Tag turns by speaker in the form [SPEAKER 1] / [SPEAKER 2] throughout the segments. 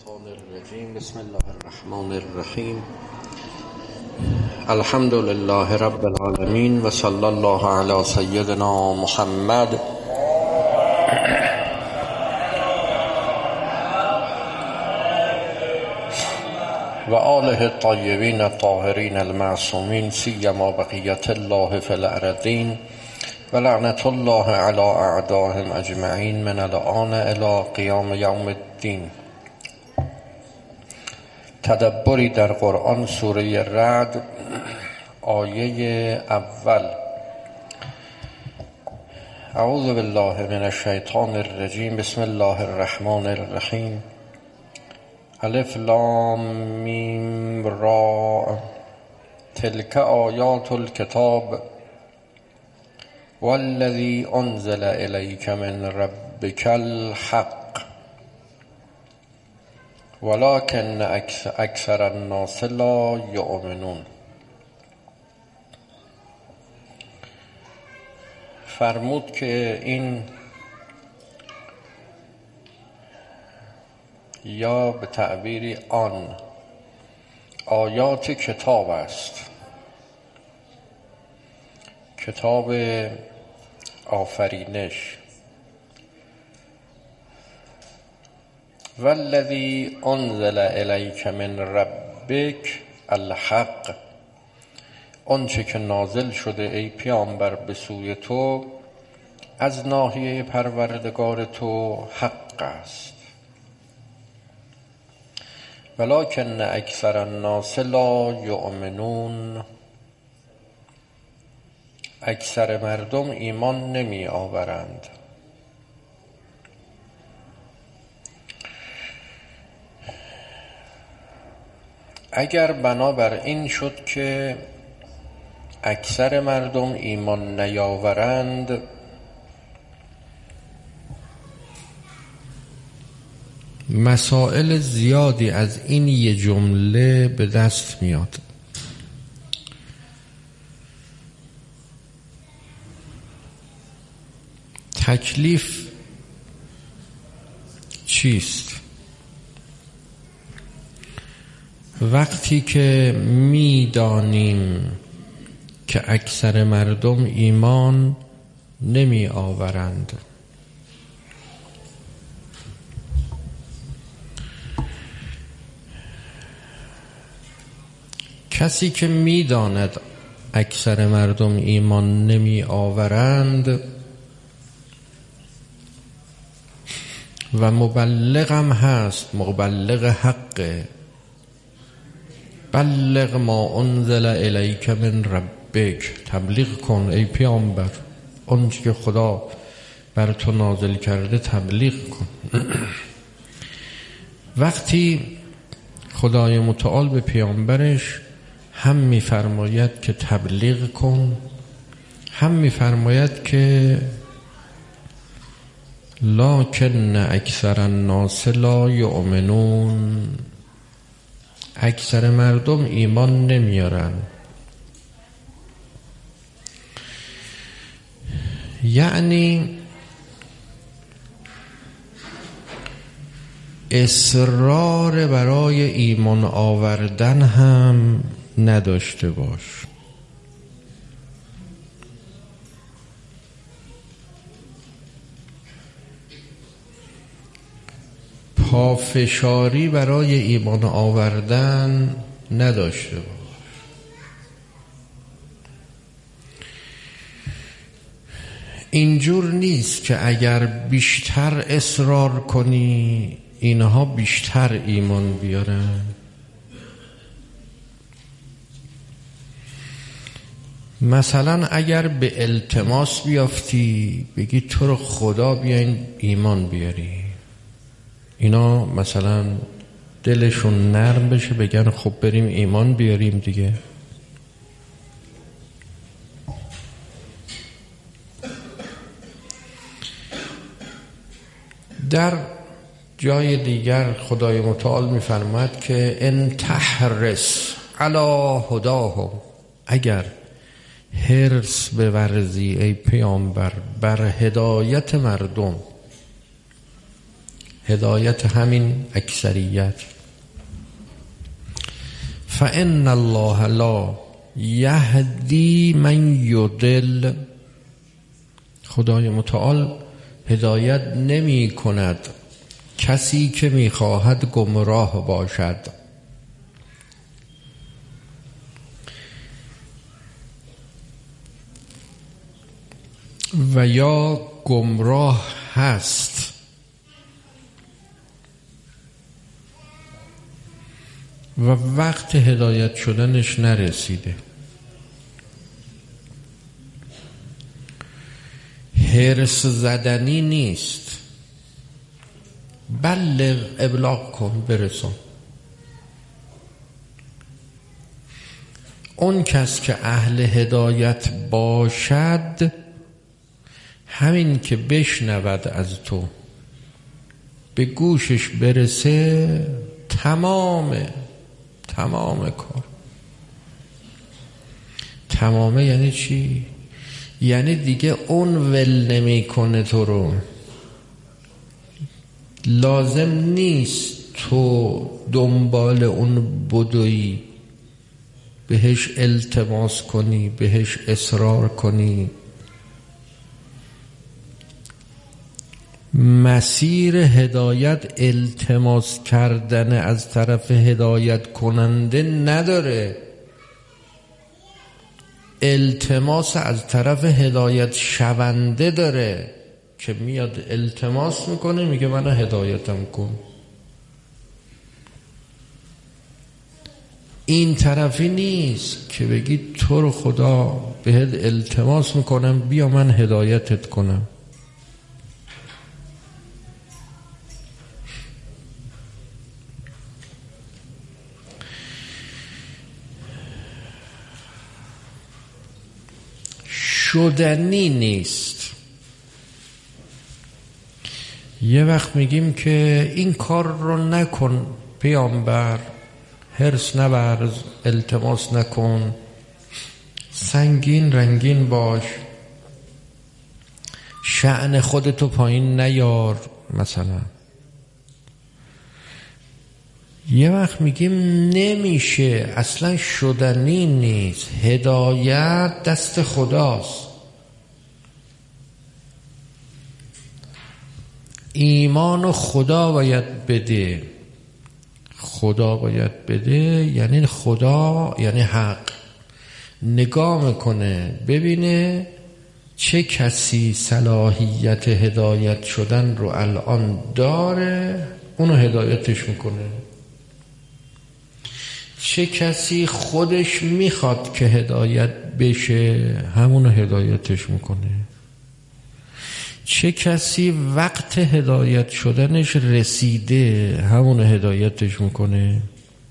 [SPEAKER 1] الشیطان الرجیم. بسم الله الرحمن الرحیم. الحمد لله رب العالمین و صلی الله علی سیدنا محمد و آله الطیبین الطاهرین المعصومین، سیما بقیت الله فی الارضین و لعنت الله علی اعدائهم اجمعین من الآن الی قیام یوم الدین. تدبری در قرآن، سوره رعد، آیه اول. اعوذ بالله من الشیطان الرجیم. بسم الله الرحمن الرحیم. الف لام میم را، تلک آیات الکتاب والذی انزل الیک من ربک الحق ولکن اکثر الناس لا یؤمنون. فرمود که این یا به تعبیری آن آیات کتاب است، کتاب آفرینش. والذی انزل الیک من ربک الحق، آنچه که نازل شده ای پیامبر به سوی تو از ناحیه پروردگار تو حق است. ولکن اکثر الناس لا یؤمنون، اکثر مردم ایمان نمی آورند. اگر بنابر این شد که اکثر مردم ایمان نیاورند، مسائل زیادی از این یه جمله به دست میاد. تکلیف چیست؟ وقتی که میدانیم که اکثر مردم ایمان نمی آورند، کسی که میداند اکثر مردم ایمان نمی آورند و مبلغم هست، مبلغ حقه، بلغ ما انزل الیک من ربک، تبلیغ کن ای پیامبر آنچه که خدا بر تو نازل کرده تبلیغ کن. وقتی خدای متعال به پیامبرش هم می‌فرماید که تبلیغ کن، هم می‌فرماید که لکن اکثر الناس لا یؤمنون، اکثر مردم ایمان نمیارن. یعنی اصرار برای ایمان آوردن هم نداشته باش. پافشاری برای ایمان آوردن نداشته باش. اینجور نیست که اگر بیشتر اصرار کنی اینها بیشتر ایمان بیارن. مثلا اگر به التماس بیافتی بگی تو رو خدا بیاین ایمان بیاری، اینا مثلا دلشون نرم بشه بگن خب بریم ایمان بیاریم دیگه. در جای دیگر خدای متعال می‌فرماید که ان تحرص علی هداهم، اگر حرص بورزی ای پیامبر بر هدایت مردم، هدایت همین اکثریت. فإن الله لا یهدی من یضل، خدای متعال هدایت نمی کند کسی که می خواهد گمراه باشد. و یا گمراه هست. و وقت هدایت شدنش نرسیده. حرص زدنی نیست، بلغ، ابلاغ کن، برسون. اون کس که اهل هدایت باشد همین که بشنود از تو به گوشش برسه تمام کار. تمامه یعنی چی؟ یعنی دیگه اون ول نمی کنه تو رو. لازم نیست تو دنبال اون بدوی، بهش التماس کنی، بهش اصرار کنی. مسیر هدایت التماس کردن از طرف هدایت کننده نداره، التماس از طرف هدایت شونده داره که میاد التماس میکنه، میگه من هدایتم کن. این طرفی نیست که بگی تو رو خدا بهت التماس میکنم بیا من هدایتت کنم. شدنی نیست. یه وقت میگیم که این کار رو نکن پیامبر، حرص نورز، التماس نکن، سنگین رنگین باش، شأن خودتو پایین نیار مثلا. یه وقت میگیم نمیشه، اصلا شدنی نیست، هدایت دست خداست. ایمان خدا باید بده، خدا باید بده، یعنی خدا یعنی حق نگاه میکنه ببینه چه کسی صلاحیت هدایت شدن رو الان داره، اونو هدایتش میکنه. چه کسی خودش میخواد که هدایت بشه، همونو هدایتش میکنه. چه کسی وقت هدایت شدنش رسیده، همونو هدایتش میکنه.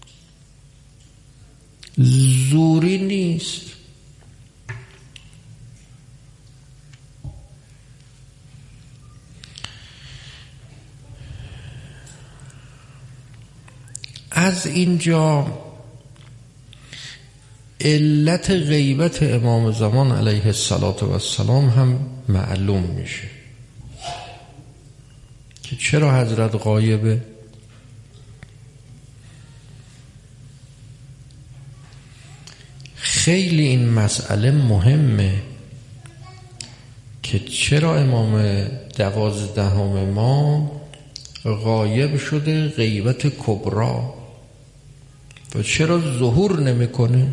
[SPEAKER 1] زوری نیست. از اینجا علت غیبت امام زمان علیه السلام هم معلوم میشه که چرا حضرت غایبه. خیلی این مسئله مهمه که چرا امام 12 ما غایب شده، غیبت کبرا، و چرا ظهور نمیکنه.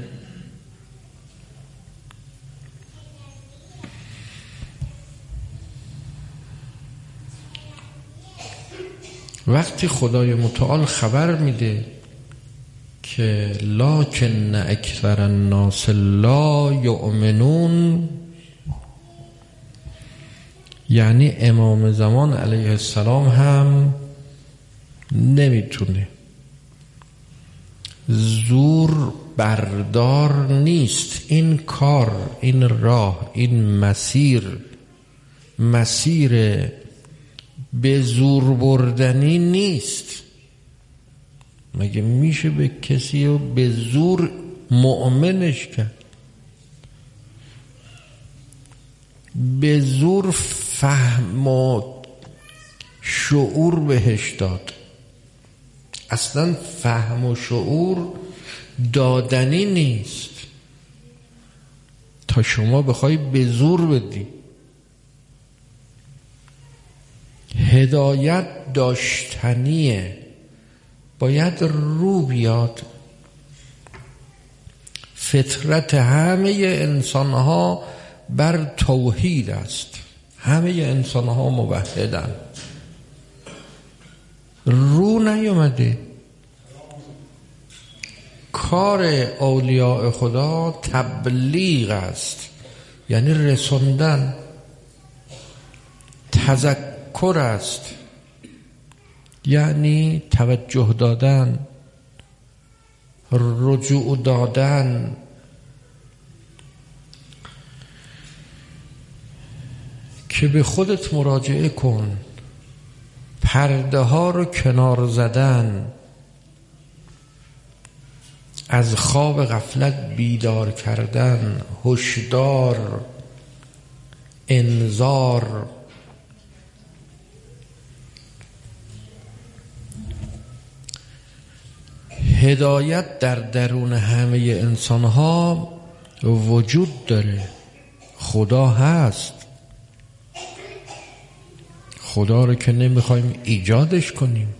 [SPEAKER 1] وقتی خدای متعال خبر میده که لکن اکثر الناس لا یؤمنون، یعنی امام زمان علیه السلام هم نمیتونه، زور بردار نیست. این کار، این راه، این مسیر به زور بردنی نیست. مگه میشه به کسی رو به زور مؤمنش کرد؟ به زور فهم و شعور بهش داد. اصلا فهم و شعور دادنی نیست تا شما بخوای به زور بدی. هدایت داشتنیه، باید رو بیاد. فطرت همه انسان ها بر توحید است، همه انسان ها موحدن. رو نیومده. کار اولیاء خدا تبلیغ است، یعنی رسوندن. تذکر است، یعنی توجه دادن، رجوع دادن. که به خودت مراجعه کن، پرده ها رو کنار زدن، از خواب غفلت بیدار کردن، هشدار، انذار. هدایت در درون همه انسان ها وجود داره. خدا هست. خدا رو که نمیخوایم ایجادش کنیم.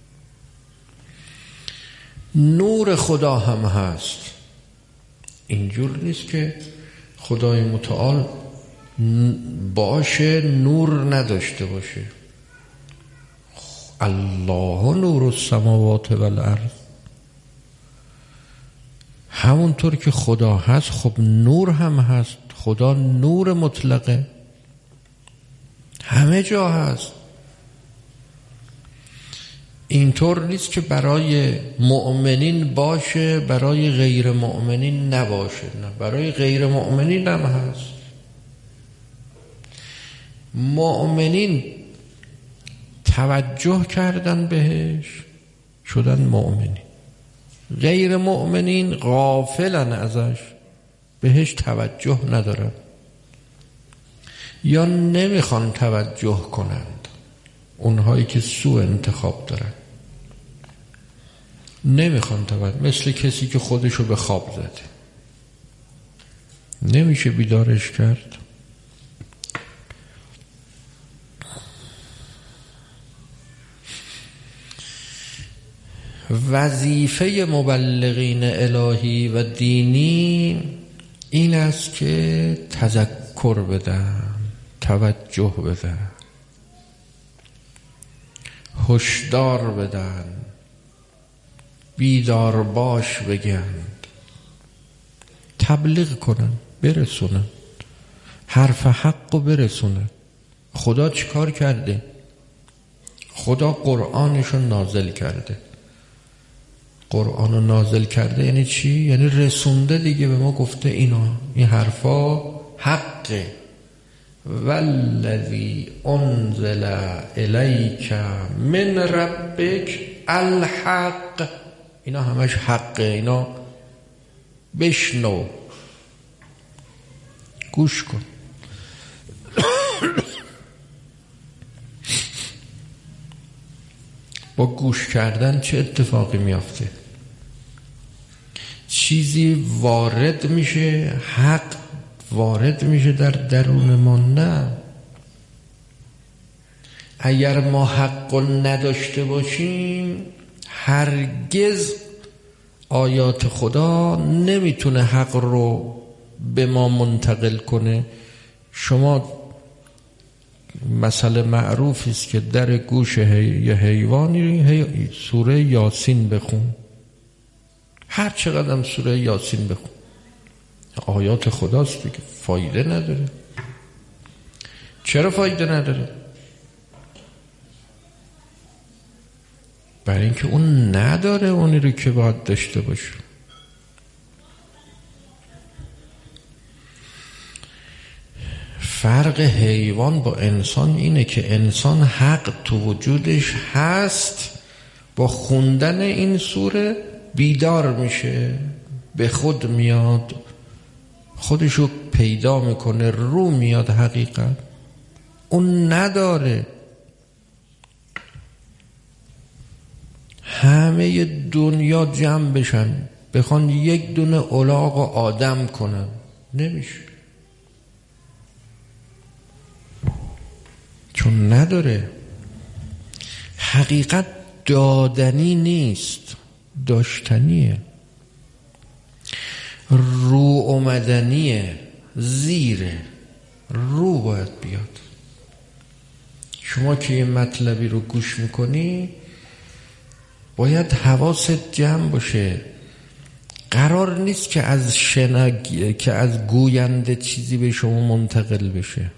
[SPEAKER 1] نور خدا هم هست. اینجور نیست که خدای متعال باشه نور نداشته باشه. الله نور السماوات والارض. همونطور که خدا هست خب نور هم هست. خدا نور مطلقه، همه جا هست. اینطور نیست که برای مؤمنین باشه برای غیر مؤمنین نباشه. نه، برای غیر مؤمنین هم هست. مؤمنین توجه کردن بهش شدن مؤمنین، غیر مؤمنین غافلن ازش، بهش توجه ندارن یا نمیخوان توجه کنند. اونهایی که سوء انتخاب دارن نمیخوان توجه، مثل کسی که خودشو به خواب زده نمیشه بیدارش کرد. وظیفه مبلغین الهی و دینی این است که تذکر بدن، توجه بدن، هشدار بدن، بیدار باش بگن، تبلیغ کنن، برسونن، حرف حق برسونن. خدا چیکار کرده؟ خدا قرآنشو نازل کرده. قرآنو نازل کرده یعنی چی؟ یعنی رسونده دیگه، به ما گفته اینا، این حرفا حقه. والذی انزل الیک من ربک الحق. اینا همش حقه، اینا بشنو، گوش کن. با گوش کردن چه اتفاقی میافته؟ چیزی وارد میشه، حق وارد میشه در درون ما. نه، اگر ما حق نداشته باشیم هرگز آیات خدا نمیتونه حق رو به ما منتقل کنه. شما مسئله معروفی است که در گوش یه حیوانی سوره یاسین بخون، هر چقدر سوره یاسین بخون، آیات خداست دیگه، فایده نداره. چرا فایده نداره؟ برای اینکه اون نداره اونی رو که باید داشته باشه. فرق حیوان با انسان اینه که انسان حق تو وجودش هست، با خوندن این سوره بیدار میشه، به خود میاد، خودشو پیدا میکنه، رو میاد حقیقت. اون نداره. همه دنیا جمع بشن بخوان یک دونه الاغ آدم کنن، نمیشه، چون نداره. حقیقت دادنی نیست، داشتنیه، رو اومدنیه، زیره، رو باید بیاد. شما که یه مطلبی رو گوش میکنی باید حواست جمع باشه. قرار نیست که از گوینده چیزی به شما منتقل بشه.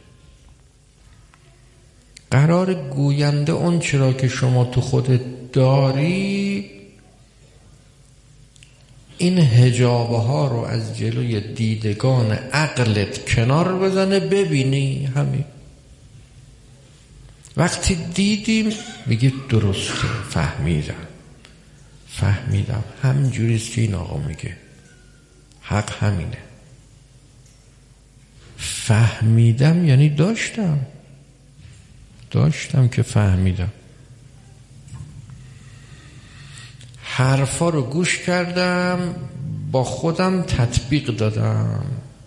[SPEAKER 1] قرار گوینده اون چرا که شما تو خودت داری این حجابه ها رو از جلوی دیدگان عقلت کنار بزنه، ببینی. همین وقتی دیدیم میگی درسته، فهمیدم همین جوریست که این آقا میگه، حق همینه. فهمیدم یعنی داشتم که فهمیدم. حرفا رو گوش کردم، با خودم تطبیق دادم،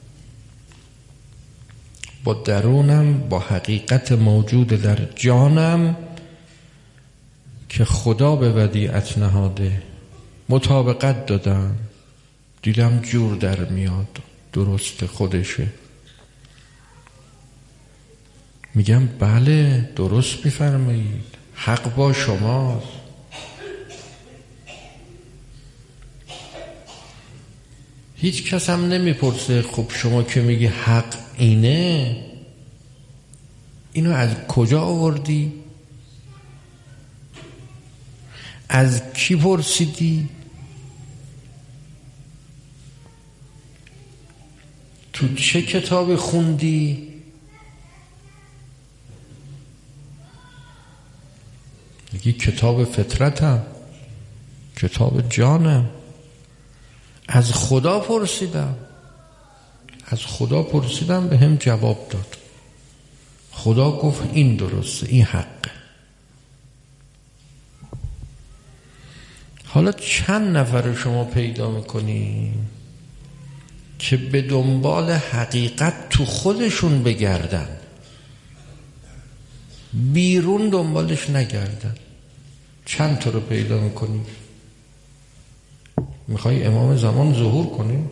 [SPEAKER 1] با درونم، با حقیقت موجود در جانم که خدا به ودیعت نهاده مطابقت دادم. دیدم جور در میاد، درست خودشه. میگم بله درست میفرمایید، حق با شماست. هیچ کس هم نمیپرسه خب شما که میگی حق اینه، اینو از کجا آوردی؟ از کی پرسیدی؟ تو چه کتابی خوندی؟ میگی کتاب فطرتم، کتاب جانم. از خدا پرسیدم به هم جواب داد. خدا گفت این درسته، این حقه. حالا چند نفر شما پیدا میکنی که به دنبال حقیقت تو خودشون بگردن، بیرون دنبالش نگردن؟ چند تا رو پیدا میکنی؟ میخوای امام زمان ظهور کنی؟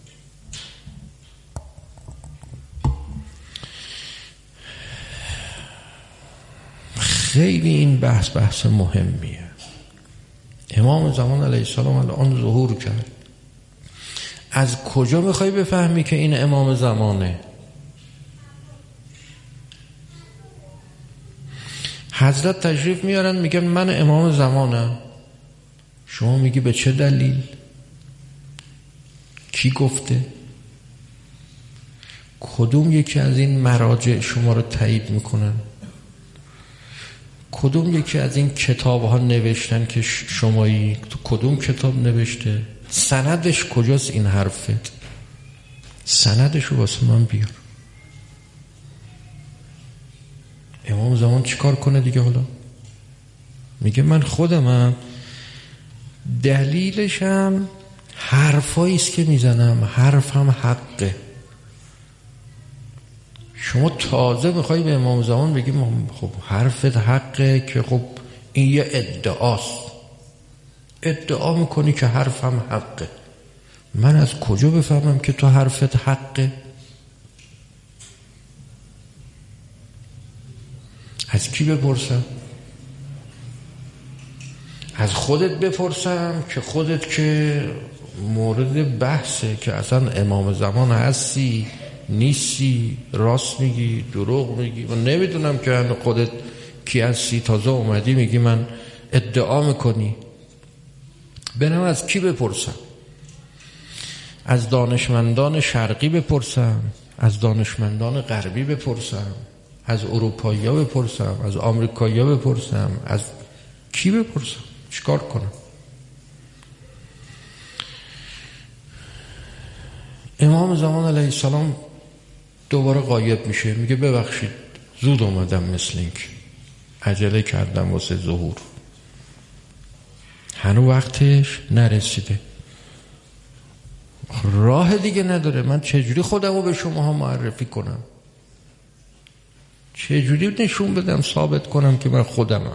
[SPEAKER 1] خیلی این بحث مهمیه. امام زمان علیه السلام الان ظهور کرد. از کجا میخوای بفهمی که این امام زمانه؟ حضرت تشریف میارن میگن من امام زمانم. شما میگی به چه دلیل؟ کی گفته؟ کدوم یکی از این مراجع شما رو تایید میکنن؟ کدوم یکی از این کتاب ها نوشتن که شمایی؟ تو کدوم کتاب نوشته؟ سندش کجاست این حرفت؟ سندش رو واسه من بیار. امام زمان چیکار کنه دیگه؟ حالا میگه من خودمم، دلیلشم حرفاییست که میزنم، حرفم حقه. شما تازه میخوای به امام زمان بگی خب حرفت حقه، که خب این یه ادعاست، ادعا میکنی که حرفم حقه. من از کجا بفهمم که تو حرفت حقه؟ از کی بپرسم؟ از خودت بپرسم که خودت که مورد بحثه که اصلا امام زمان هستی نیستی، راست میگی دروغ میگی. من نمیدونم که خودت کی هستی، تازه اومدی میگی من ادعا میکنی. برم از کی بپرسم؟ از دانشمندان شرقی بپرسم؟ از دانشمندان غربی بپرسم؟ از اروپایی ها بپرسم؟ از آمریکایی ها بپرسم؟ از کی بپرسم؟ چیکار کنم؟ امام زمان علیه السلام دوباره غایب میشه، میگه ببخشید زود اومدم، مثل اینکه عجله کردم واسه ظهور. هنوز وقتش نرسیده، راه دیگه نداره. من چجوری خودمو به شماها معرفی کنم؟ چجوری نشون بدم، ثابت کنم که من خودمم؟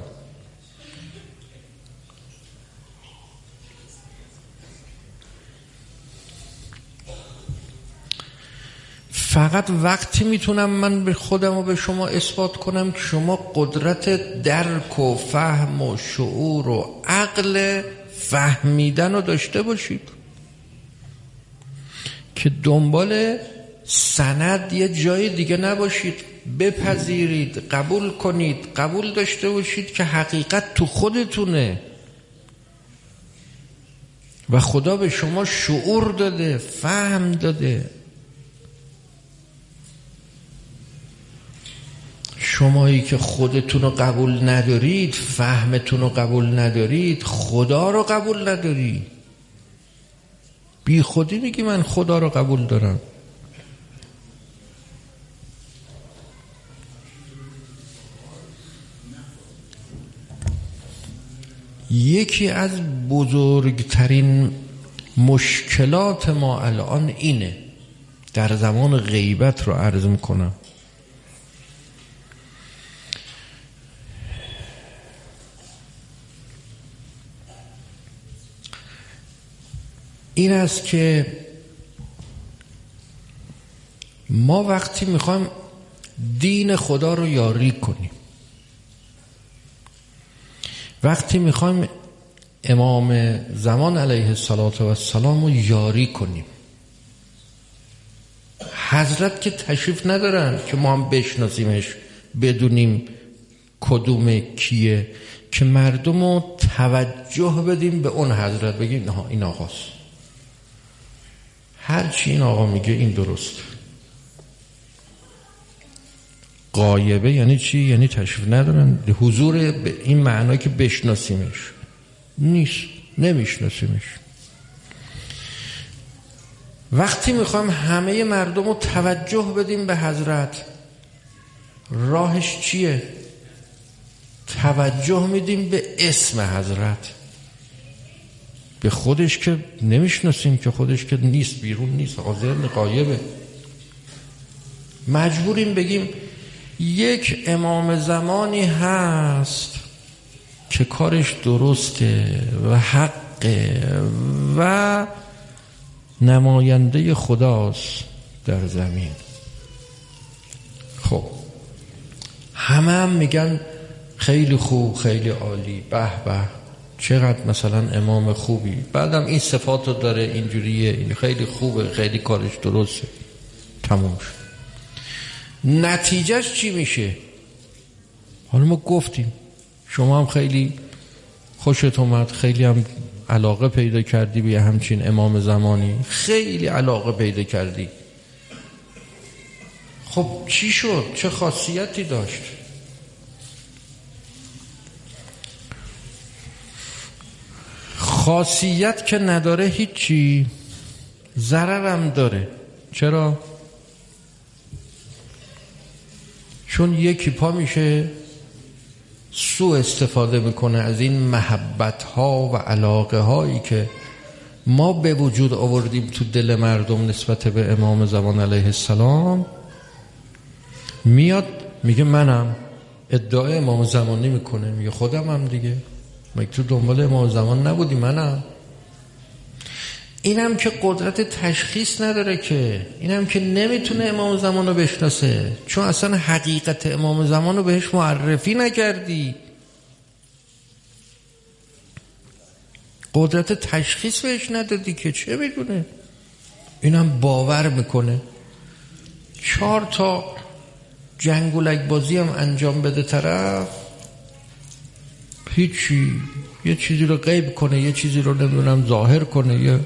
[SPEAKER 1] فقط وقتی میتونم من به خودم و به شما اثبات کنم که شما قدرت درک و فهم و شعور و عقل فهمیدن رو داشته باشید که دنبال سند یه جای دیگه نباشید، بپذیرید، قبول کنید، قبول داشته باشید که حقیقت تو خودتونه و خدا به شما شعور داده، فهم داده. شمایی که خودتون رو قبول ندارید، فهمتون رو قبول ندارید، خدا رو قبول نداری. بی خودی میگی من خدا رو قبول دارم. یکی از بزرگترین مشکلات ما الان اینه، در زمان غیبت رو عرض میکنم، این است که ما وقتی میخوایم دین خدا رو یاری کنیم، وقتی میخوایم امام زمان علیه السلام رو یاری کنیم، حضرت که تشریف ندارن که ما هم بشناسیمش، بدونیم کدوم کیه، که مردم رو توجه بدیم به اون حضرت، بگیم نه این آقاست، هر چی این آقا میگه این درست. غایبه یعنی چی؟ یعنی تشریف ندارن، حضور به این معنی که بشناسیمش نیست، نمیشناسیمش. وقتی میخوایم همه مردم رو توجه بدیم به حضرت، راهش چیه؟ توجه میدیم به اسم حضرت، به خودش که نمیشناسیم، که خودش که نیست، بیرون نیست، حاضر غایبه. مجبوریم بگیم یک امام زمانی هست که کارش درسته و حقه و نماینده خداست در زمین. خب همه میگن خیلی خوب، خیلی عالی، به به چقدر مثلا امام خوبی، بعدم این صفاتو داره، اینجوریه، این خیلی خوبه، خیلی کارش درسته، تموم شد. نتیجهش چی میشه؟ حالا ما گفتیم شما هم خیلی خوشت اومد، خیلی هم علاقه پیدا کردی به همچین امام زمانی، خیلی علاقه پیدا کردی. خب چی شد؟ چه خاصیتی داشت؟ خاصیت که نداره هیچی، ضررم داره. چرا؟ چون یکی پا میشه سوء استفاده میکنه از این محبت ها و علاقه هایی که ما به وجود آوردیم تو دل مردم نسبت به امام زمان علیه السلام، میاد میگه منم، ادعای امام زمانی میکنه، میگه خودم هم دیگه، مگه تو دنبال امام زمان نبودی؟ منم. اینم که قدرت تشخیص نداره، که اینم که نمیتونه امام زمان رو بشناسه، چون اصلا حقیقت امام زمان رو بهش معرفی نکردی، قدرت تشخیص بهش ندادی که چه میدونه. اینم باور میکنه 4 تا جنگولک بازی هم انجام بده طرف، هیچی، یه چیزی رو غیب کنه، یه چیزی رو نمیدونم ظاهر کنه، یه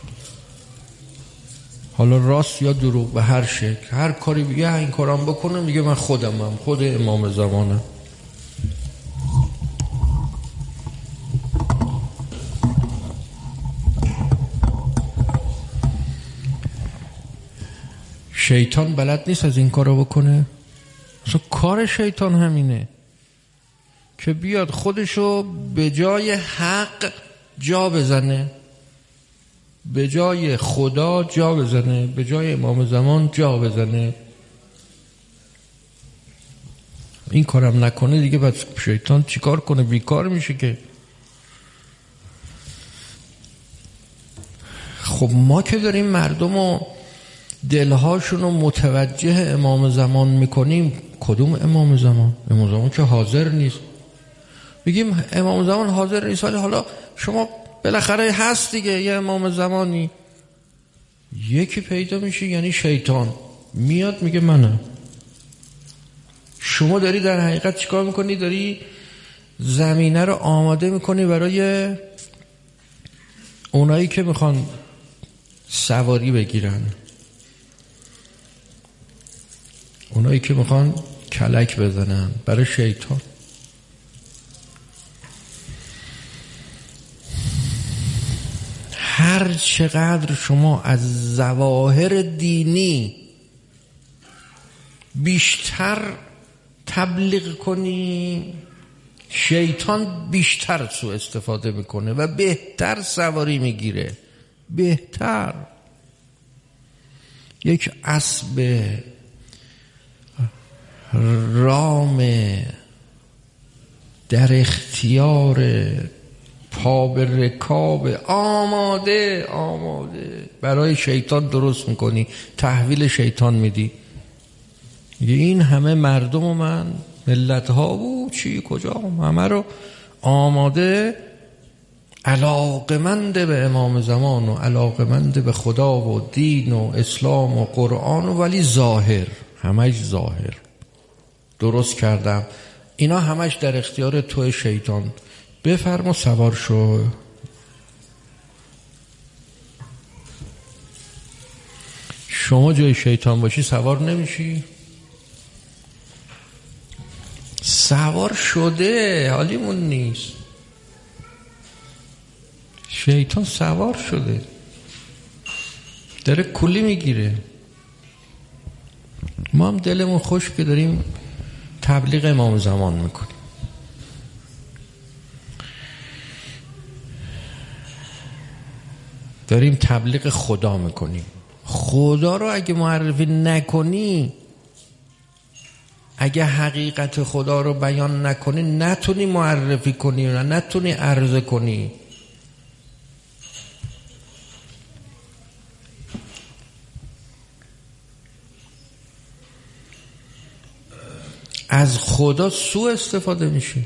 [SPEAKER 1] حالا راست یا دروغ، به هر شکل هر کاری بگه این کارم بکنه، میگه من خودمم، خود امام زمانم. شیطان بلد نیست از این کارو بکنه، اصلا کار شیطان همینه که بیاد خودشو به جای حق جا بزنه، به جای خدا جا بزنه، به جای امام زمان جا بزنه. این کارم نکنه دیگه بعد شیطان چیکار کنه؟ بیکار میشه که. خب ما که داریم مردم و دلهاشون رو متوجه امام زمان میکنیم، کدوم امام زمان؟ امام زمان که حاضر نیست. بگیم امام زمان حاضر نیست، ولی حالا شما بالاخره هست دیگه یه امام زمانی. یکی پیدا میشه، یعنی شیطان میاد میگه منم. شما داری در حقیقت چیکار میکنی؟ داری زمینه رو آماده میکنی برای اونایی که میخوان سواری بگیرن، اونایی که میخوان کلک بزنن، برای شیطان. هر چقدر شما از ظواهر دینی بیشتر تبلیغ کنی، شیطان بیشتر سوء استفاده میکنه و بهتر سواری میگیره. بهتر. یک اسب رام در اختیار پا به رکاب آماده برای شیطان درست میکنی، تحویل شیطان میدی. این همه مردم و من ملت ها و چی کجا همه رو آماده، علاقمند به امام زمان و علاقمند به خدا و دین و اسلام و قرآن، ولی ظاهر، همش ظاهر. درست کردم اینا همش در اختیار تو شیطان. بفرما سوار شو. شما جای شیطان باشی سوار نمیشی. سوار شده، حالیمون نیست. شیطان سوار شده، داره کلی میگیره. ما هم دلمون خوش که داریم تبلیغ امام زمان میکنیم. داریم تبلیغ خدا میکنیم. خدا رو اگه معرفی نکنی، اگه حقیقت خدا رو بیان نکنی، نتونی معرفی کنی و نتونی عرضه کنی. از خدا سوء استفاده میشه.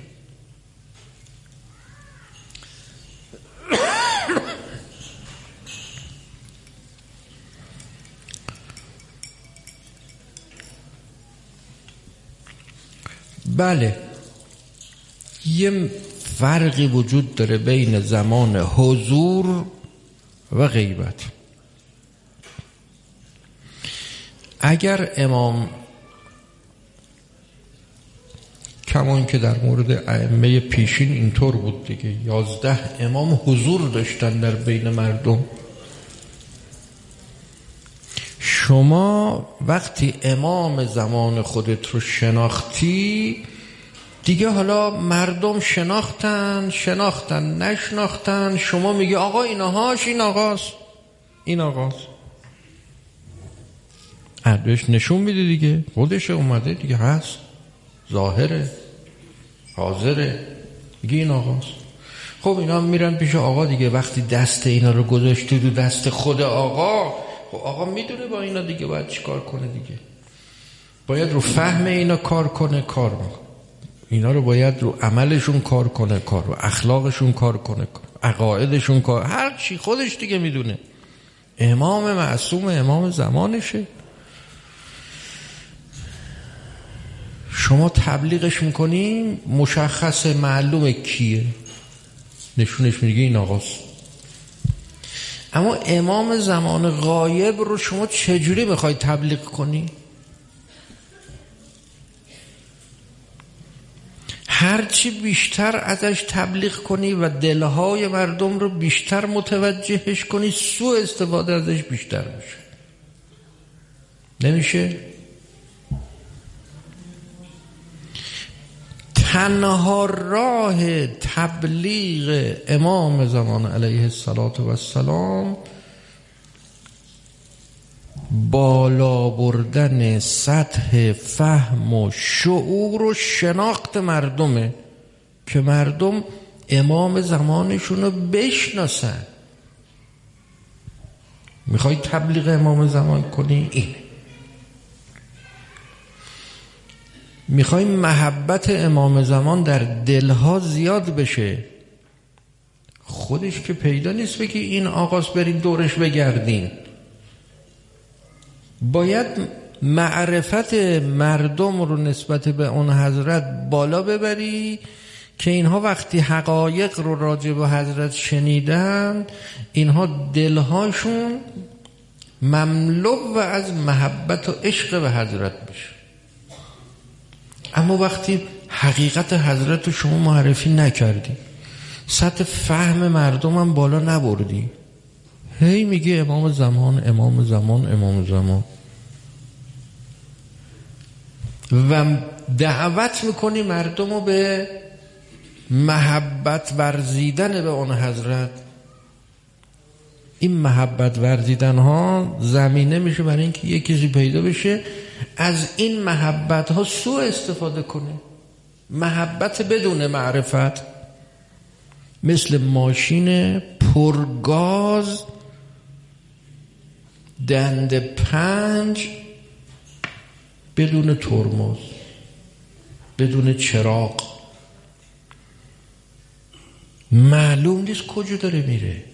[SPEAKER 1] بله، یه فرقی وجود داره بین زمان حضور و غیبت. اگر امام، کمان که در مورد ائمه پیشین اینطور بود دیگه، 11 امام حضور داشتن در بین مردم. شما وقتی امام زمان خودت رو شناختی دیگه، حالا مردم شناختن نشناختن، شما میگی آقا اینهاش این آقاست. بهش نشون میده دیگه، خودش اومده دیگه، هست، ظاهره، حاضره، میگه این آقاست. خب اینا میرن پیش آقا دیگه. وقتی دست اینا رو گذاشتی رو دست خود آقا، خب آقا میدونه با اینا دیگه باید چیکار کنه دیگه. باید رو فهم اینا کار کنه، کار میکنه. اینا رو باید رو عملشون کار کنه، کار رو اخلاقشون کار کنه، عقایدشون کار، هر چی خودش دیگه میدونه. امام معصوم امام زمانشه. شما تبلیغش میکنیم، مشخص معلومه کیه، نشونش میگه این آقاست. اما امام زمان غایب رو شما چجوری میخوای تبلیغ کنی؟ هرچی بیشتر ازش تبلیغ کنی و دلهای مردم رو بیشتر متوجهش کنی، سوء استفاده ازش بیشتر میشه. نمیشه؟ تنها راه تبلیغ امام زمان علیه السلام بالا بردن سطح فهم و شعور و شناخت مردمه که مردم امام زمانشون رو بشناسن. میخوای تبلیغ امام زمان کنی؟ اینه. میخوای محبت امام زمان در دلها زیاد بشه، خودش که پیدا نیست بگی این آقاست بریم دورش بگردین. باید معرفت مردم رو نسبت به اون حضرت بالا ببری که اینها وقتی حقایق رو راجع به حضرت شنیدن اینها دلهاشون مملو و از محبت و عشق به حضرت بشه. اما وقتی حقیقت حضرت رو شما معرفی نکردی، سطح فهم مردم هم بالا نبردی، هی میگه امام زمان امام زمان امام زمان و دعوت میکنی مردم رو به محبت ورزیدن به اون حضرت. این محبت ورزیدن ها زمینه میشه برای اینکه یک کسی پیدا بشه از این محبت ها سوء استفاده کنه. محبت بدون معرفت مثل ماشین پرگاز دنده 5 بدون ترمز بدون چراغ، معلوم نیست کجا داره میره.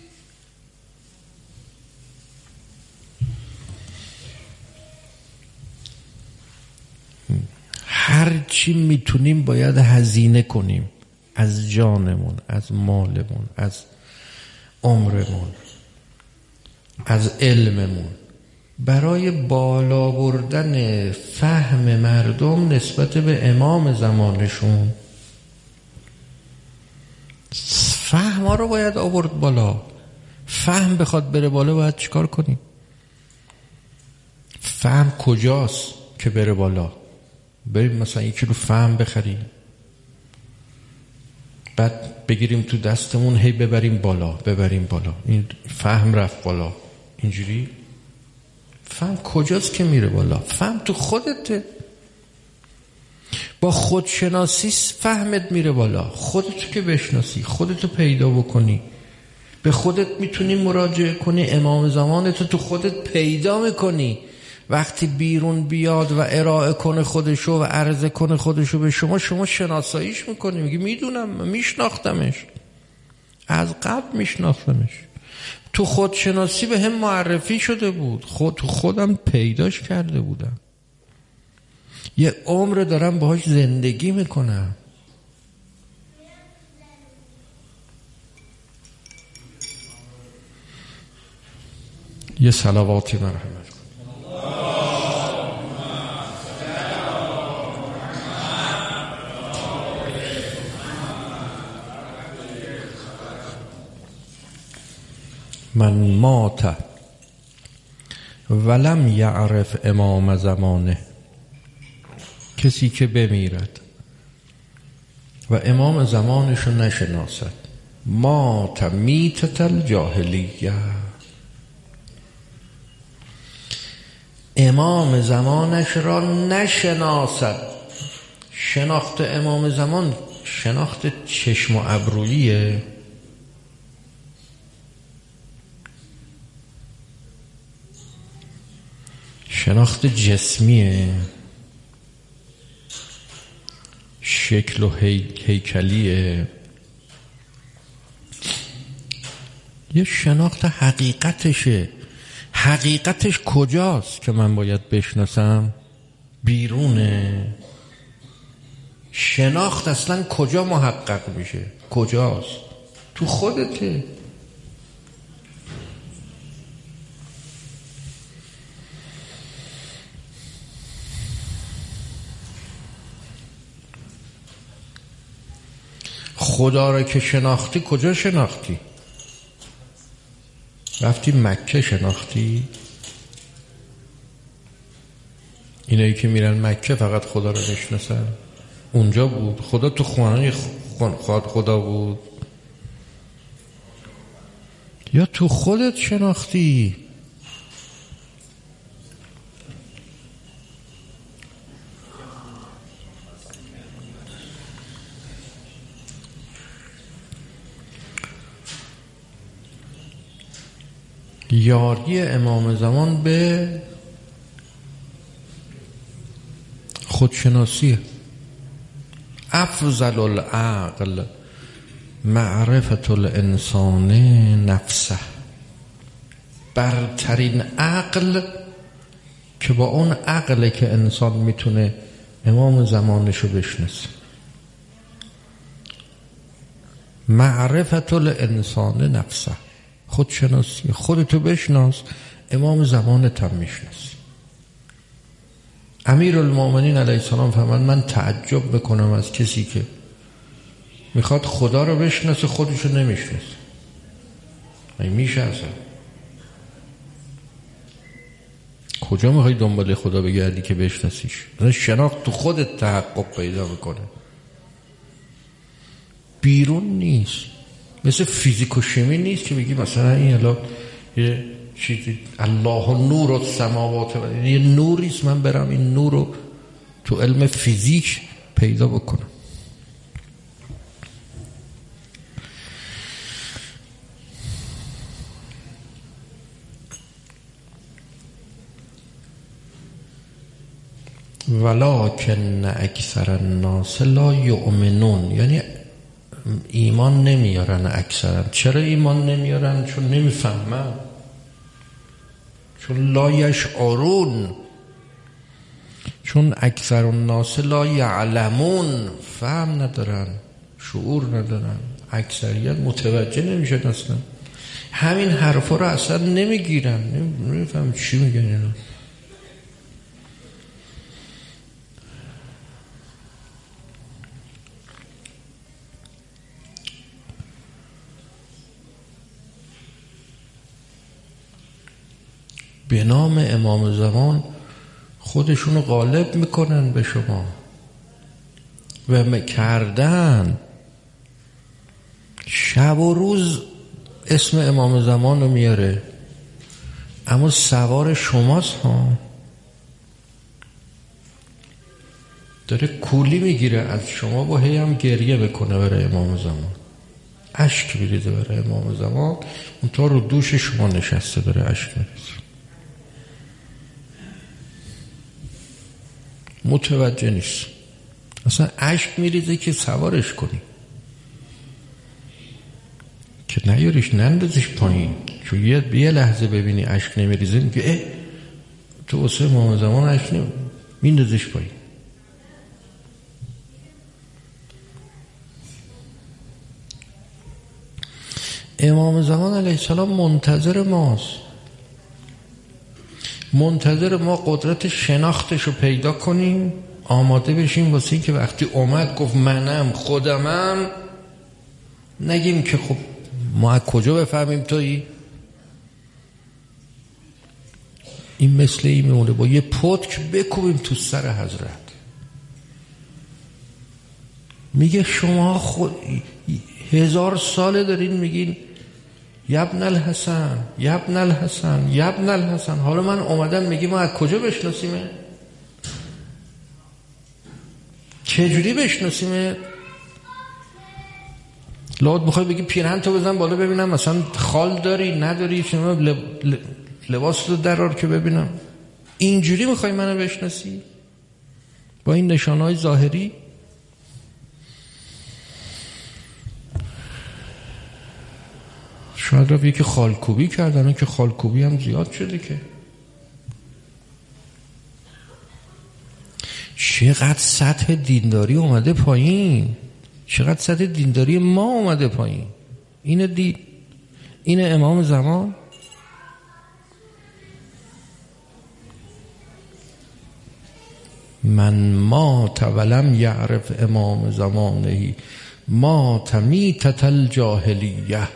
[SPEAKER 1] هر چی میتونیم باید هزینه کنیم، از جانمون، از مالمون، از عمرمون، از علممون، برای بالا بردن فهم مردم نسبت به امام زمانشون. فهم ها رو باید آورد بالا. فهم بخواد بره بالا باید چیکار کنیم؟ فهم کجاست که بره بالا؟ بریم مثلا 1 کیلو فهم بخریم، بعد بگیریم تو دستمون هی ببریم بالا. این فهم رفت بالا. اینجوری فهم کجاست که میره بالا؟ فهم تو خودته. با خودشناسی فهمت میره بالا. خودتو که بشناسی، خودتو پیدا بکنی، به خودت میتونی مراجعه کنی. امام زمانتو تو خودت پیدا میکنی. وقتی بیرون بیاد و ارائه کنه خودشو و عرضه کنه خودشو به شما شناساییش میکنی. میگی میدونم، میشناختمش، از قبل میشناختمش، تو خودشناسی به هم معرفی شده بود، تو خودم پیداش کرده بودم، یه عمر دارم باهاش زندگی میکنم. یه صلواتی مرحمت کن. من مات ولم یعرف امام زمانه، کسی که بمیرد و امام زمانشو نشناسد، مات میتة الجاهلیه، امام زمانش را نشناسد. شناخت امام زمان شناخت چشم و ابرویه؟ شناخت جسمیه؟ شکل و هیکلیه؟ یه شناخت حقیقتشه. حقیقتش کجاست که من باید بشناسم؟ بیرونه. شناخت اصلا کجا محقق میشه؟ کجاست؟ تو خودته. خدا را که شناختی کجا شناختی؟ رفتی مکه شناختی؟ اینایی که میرن مکه فقط خدا رو میشناسن؟ اونجا بود، خدا تو خانه خدا بود، یا تو خودت شناختی؟ یاری امام زمان به خودشناسی. افضل العقل معرفت الانسان نفسه. برترین عقل که با اون عقله که انسان میتونه امام زمانشو بشناسه. معرفت الانسان نفسه، خودشناسی. خودتو بشناس، امام زمانت هم میشناس. امیرالمومنین علیه السلام فرمان من تعجب میکنم از کسی که میخواد خدا رو بشناسه خودشو نمیشناسه. این میشه اصلا؟ کجا میخوای دنبال خدا بگردی که بشناسیش؟ شناخت تو خودت تحقق پیدا میکنه، بیرون نیست. مثل فیزیک و شیمی نیست که بگی مثلا این الان یه چیزی الله نور السماوات، یه نوریست من برم این نور رو تو علم فیزیک پیدا بکنم. ولکن اکثر الناس لا یؤمنون، یعنی ایمان نمیارن اکثرا. چرا ایمان نمیارن؟ چون نمیفهمن، چون لا یشعرون، چون اکثر الناس لا یعلمون، فهم ندارن، شعور ندارن. اکثریت متوجه نمیشن اصلا، همین حرفا رو اصلا نمیگیرن، نمیفهم چی میگن اینا. به نام امام زمان خودشونو غالب میکنن به شما و کردن. شب و روز اسم امام زمان رو میاره، اما سوار شماست ها. داره کولی میگیره از شما، با هی هم گریه بکنه برای امام زمان، اشک میریزه برای امام زمان. اون تا رو دوش شما نشسته داره اشک میریزه، متوجه نیست اصلا. اشک میریزه که سوارش کنی، که نیاریش، نندازیش پایین. چون یه لحظه ببینی اشک نمیریزه میگه تو واسه امام زمان اشک میندازیش پایین. امام زمان علیه السلام منتظر ماست، منتظر ما قدرت شناختش رو پیدا کنیم، آماده بشیم واسه این که وقتی اومد گفت منم خودمم، نگیم که خب ما از کجا بفهمیم تویی. این مثل این میمونه با یه پتک بکوبیم تو سر حضرت. میگه شما خود 1000 ساله دارین میگین یبن الحسن یبن الحسن یبن الحسن، حالا من اومدم میگی ما از کجا بشناسیمه؟ چجوری بشناسیمه؟ لابد میخوای بگی پیرهن تو بزن بالا ببینم مثلا خال داری نداری، شما لباس رو درار که ببینم. اینجوری میخوای منو بشناسی با این نشانهای ظاهری؟ شاید رفت یکی خالکوبی کردن که خالکوبی هم زیاد شده. که چقدر سطح دینداری اومده پایین، چقدر سطح دینداری ما اومده پایین. این امام زمان. من مات ولم یعرف امام زمانه مات میتة الجاهلیه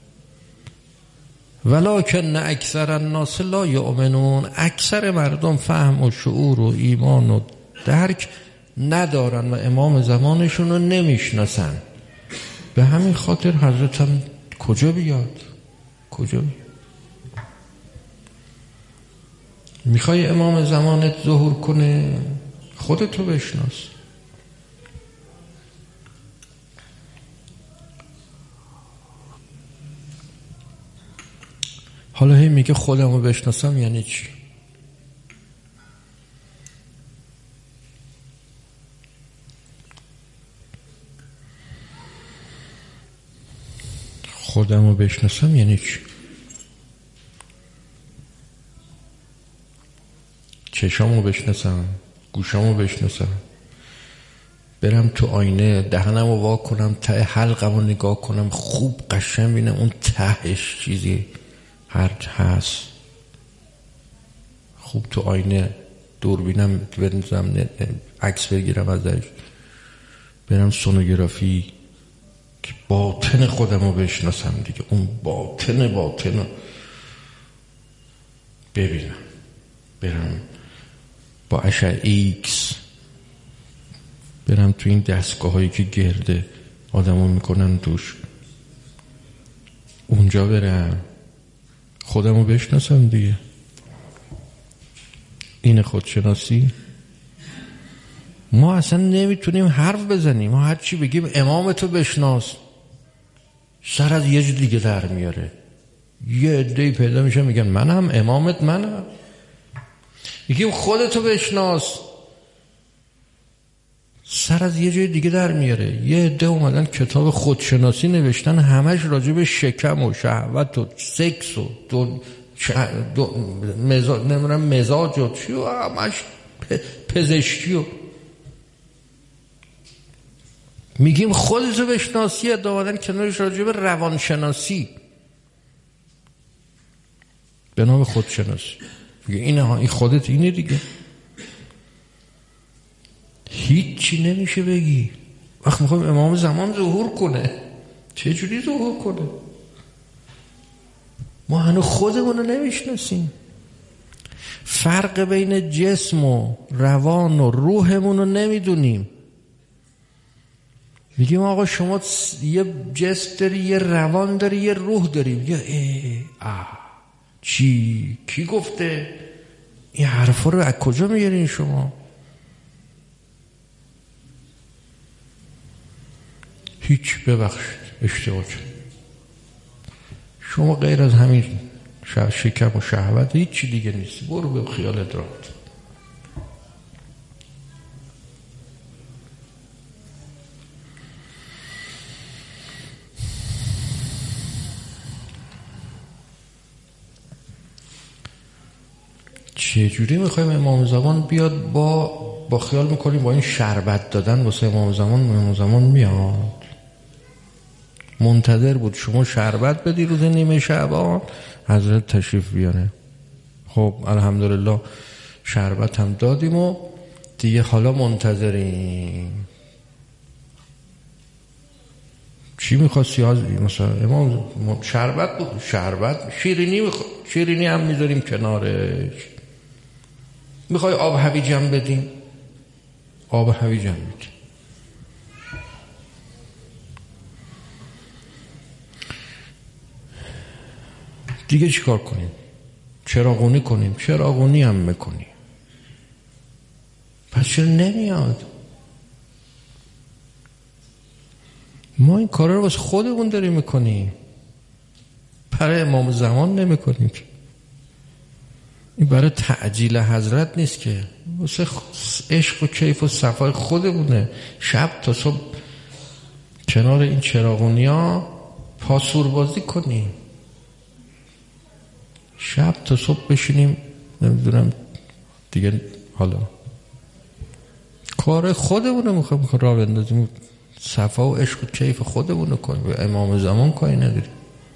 [SPEAKER 1] ولکن اکثر الناس لا یؤمنون. اکثر مردم فهم و شعور و ایمان و درک ندارن و امام زمانشون رو نمیشناسن. به همین خاطر حضرت هم کجا بیاد؟ کجا بیاد؟ میخوای امام زمانت ظهور کنه؟ خودتو بشناس. حالا هی میگه خودمو بشناسم یعنی چی؟ خودمو بشناسم یعنی چی؟ چشامو بشناسم، گوشامو بشناسم، برم تو آینه دهنمو وا کنم، ته حلقمو نگاه کنم، خوب قشنگ ببینم اون تهش چیزی هست، خوب تو آینه دوربینم بنزم عکس بگیرم ازش، برم سونوگرافی که باطن خودمو بشناسم دیگه، اون باطن ببینم، برم با اشعه ایکس برم تو این دستگاه هایی که گرده آدمو میکنن توش، اونجا برم خودمو بشناسم دیگه. این خودشناسی. ما اصلا نمیتونیم حرف بزنیم، ما هر چی بگیم امامتو بشناس سر از یه دیگه در میاره. یه عده‌ای پیدا میشه میگن منم امامت، منم. میگیم خودتو بشناس سر از یه جای دیگه در میاره. یه عده اومدن کتاب خودشناسی نوشتن، همش راجع به شکم و شهوت و سکس و مزاج و چی و همش پزشکی و میگیم خودتو بشناسی، ادامدن کنارش راجع به روانشناسی به نام خودشناسی. این خودت اینه دیگه. هیچی نمیشه بگی. وقت میخوایم امام زمان ظهور کنه، چه جوری ظهور کنه؟ ما هنوز خودمون رو نمیشناسیم. فرق بین جسم و روان و روحمون رو نمیدونیم. میگیم آقا شما یه جسم داری، یه روان داری، یه روح داری. چی؟ کی گفته؟ این حرفا رو از کجا میارین شما؟ هیچ، ببخشید اشتباه شد. شما غیر از همین شکم و شهوت هیچ چی دیگه نیست. برو به خیالت راحت. چه جوری میخوایم امام زمان بیاد؟ با خیال میکنیم با این شربت دادن واسه امام زمان میاد. منتظر بود شما شربت بدی روز نیمه شعبان حضرت تشریف بیاره. خب الحمدلله شربت هم دادیم و دیگه حالا منتظریم. چی میخواستی مثلا امام؟ شربت بود، شربت. شیرینی هم میذاریم کنارش. میخوای آب هویجم بدیم؟ آب هویجم بدیم. دیگه چیکار کنیم؟ چراغونی کنیم؟ چراغونی هم میکنیم. پس چرا نمیاد؟ ما این کارا رو واسه خودمون داریم میکنیم، برای امام زمان نمیکنیم. این برای تعجیل حضرت نیست که، واسه عشق و کیف و صفای خودمونه. شب تا صبح کنار این چراغونیا پاسور بازی کنیم، شب تا صبح بشینیم نمیدونم دیگه. حالا کار خودمونه میخوایم راه بندازیم، صفا و عشق و کیف خودمونه کنیم، به امام زمان کاری نداریم.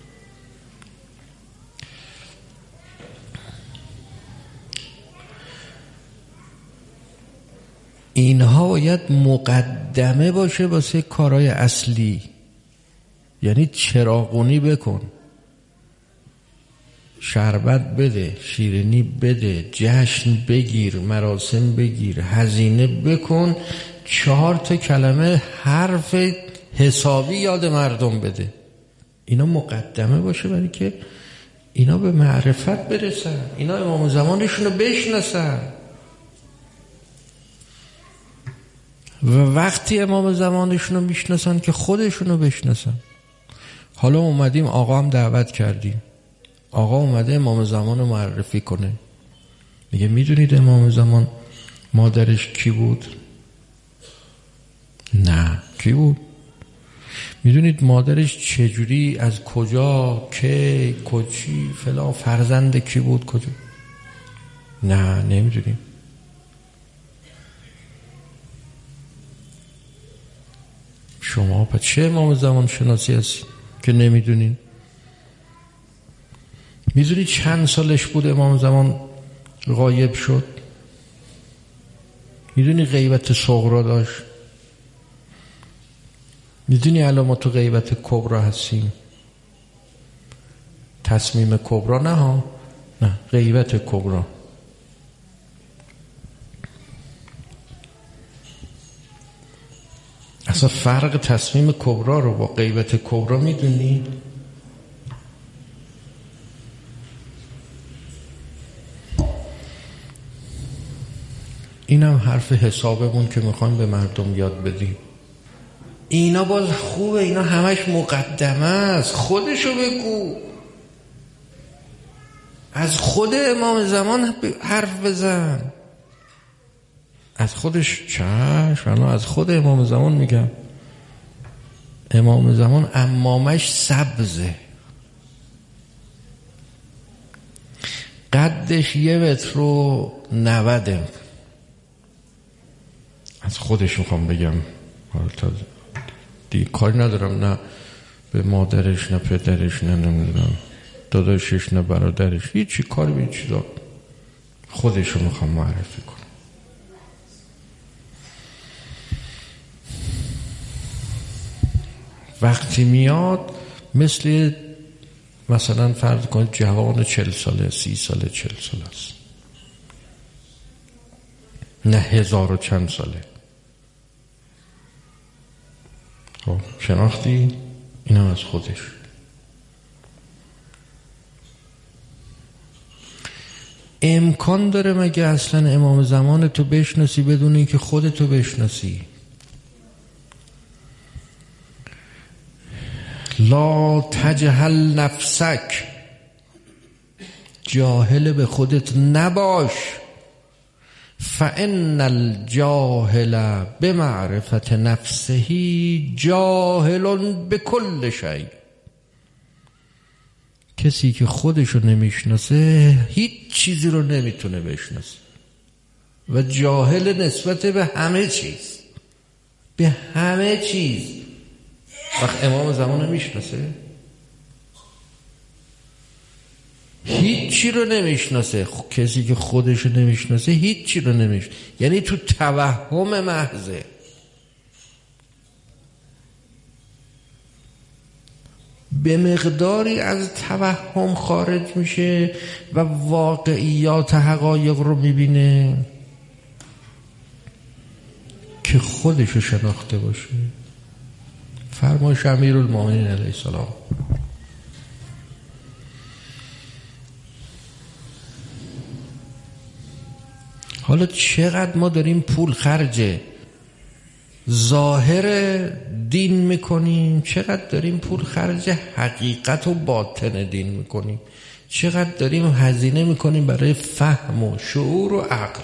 [SPEAKER 1] اینها باید مقدمه باشه واسه کارهای اصلی. یعنی چراغونی بکن، شربت بده، شیرینی بده، جشن بگیر، مراسم بگیر، هزینه بکن، 4 کلمه حرف حسابی یاد مردم بده. اینا مقدمه باشه برای که اینا به معرفت برسن، اینا امام زمانشونو بشناسن. و وقتی امام زمانشونو میشناسن که خودشونو بشناسن. حالا اومدیم آقا هم دعوت کردیم، آقا اومده امام زمان رو معرفی کنه. میگه میدونید امام زمان مادرش کی بود؟ نه. کی بود؟ میدونید مادرش چجوری، از کجا، کی، کجی، فلان، فرزند کی بود، کجا؟ نه نمیدونیم. شما پس چه امام زمان شناسی هستید که نمیدونین؟ میدونی چند سالش بود امام زمان غایب شد؟ میدونی غیبت صغرا داشت؟ میدونی الان ما تو غیبت کبرا هستیم؟ تصمیم کبرا نه ها، نه، غیبت کبرا. اصلا فرق تصمیم کبرا رو با غیبت کبرا میدونی؟ اینم حرف حسابمون که میخوان به مردم یاد بدیم. اینا باز خوبه، اینا همش مقدمه است. خودشو بگو، از خود امام زمان حرف بزن، از خودش. چشم، الان از خود امام زمان میگم. امام زمان عمامش سبزه، قدش 1.90 متر. از خودش میخوام بگم، حالا دیگه کاری ندارم، نه به مادرش، نه پدرش، نه نمیدونم داداشش، نه برادرش، هیچی کاری به این چیزا. خودشو میخوام معرفی کنم. وقتی میاد مثلا فرض کنید جوان 40 ساله، 30 ساله، 40 ساله است، نه 1000 و چند ساله. خب شناختی؟ این هم از خودش. امکان داره مگه اصلا امام زمان تو بشناسی بدون اینکه خودتو بشناسی؟ لا تجهل نفسک، جاهل به خودت نباش. فان الجاهل بمعرفت نفسه جاهل بكل شیء. کسی که خودشو نمیشناسه هیچ چیزی رو نمیتونه بشناسه و جاهل نسبت به همه چیز، به همه چیز. وقت امام زمان رو میشناسه؟ هیچی رو نمیشناسه. کسی که خودش رو نمیشناسه هیچی رو نمیشناسه، یعنی تو توهم محضه. به مقداری از توهم خارج میشه و واقعیات حقایق رو میبینه که خودش رو شناخته باشه. فرمایش امیرالمومنین علیه السلام. حالا چقدر ما داریم پول خرج ظاهر دین میکنیم، چقدر داریم پول خرج حقیقت و باطن دین میکنیم، چقدر داریم هزینه میکنیم برای فهم و شعور و عقل.